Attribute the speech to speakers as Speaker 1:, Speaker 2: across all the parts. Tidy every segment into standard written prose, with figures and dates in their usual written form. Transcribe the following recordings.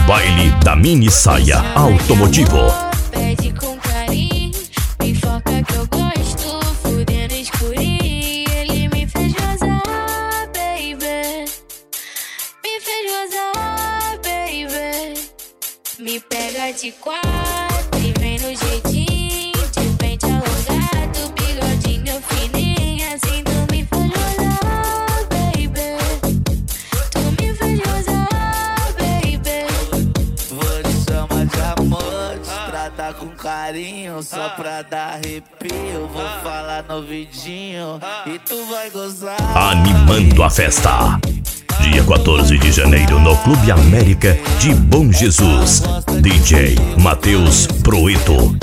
Speaker 1: Baile da Mini Saia Automotivo.
Speaker 2: Pede com carinho, me foca que eu gosto, fudendo escurinho. Ele me fez gozar, baby. Me fez gozar, baby. Me pega de quatro e vem no jeitinho, de pente alongado, bigodinho fininho, assim tu me fez gozar, baby. Tu me fez gozar, baby.
Speaker 3: Vou te chamar de amor, te tratar com carinho, só pra dar arrepio. Vou falar no vidinho e tu vai gozar.
Speaker 1: Animando a festa. Dia 14 de janeiro no Clube América de Bom Jesus. DJ Matheus Proeto.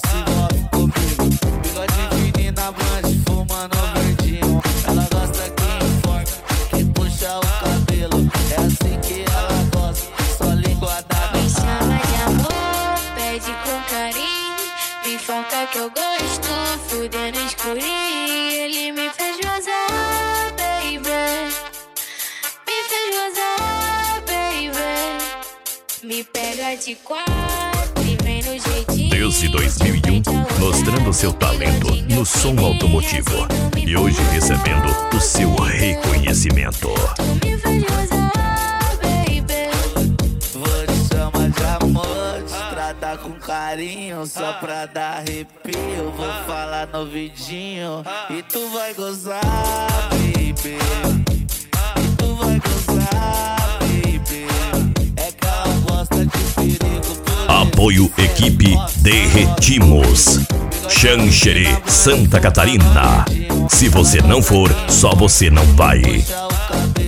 Speaker 3: Bigodinho fininho na band, fumando verdinho. Ela gosta que enforca, que puxa o cabelo. É assim que ela gosta, só língua da
Speaker 2: Me chama de amor, pede com carinho, me foca que eu gosto, fudendo escurinho. Ele me fez gozar, baby. Me fez gozar, baby. Me pega de quatro e vem no jeitinho.
Speaker 1: Desde 2001, mostrando seu talento no som automotivo. E hoje recebendo o seu reconhecimento.
Speaker 2: Tu me fez gozar, baby.
Speaker 3: Vou te chamar de amor, te tratar com carinho, só pra dar arrepio. Vou falar no vidinho e tu vai gozar, baby. E tu vai gozar, baby. É que ela gosta de perigo, por
Speaker 1: Apoio Equipe Derretimos. Xanxerê, Santa Catarina. Se você não for, só você não vai.
Speaker 3: puxar o cabelo.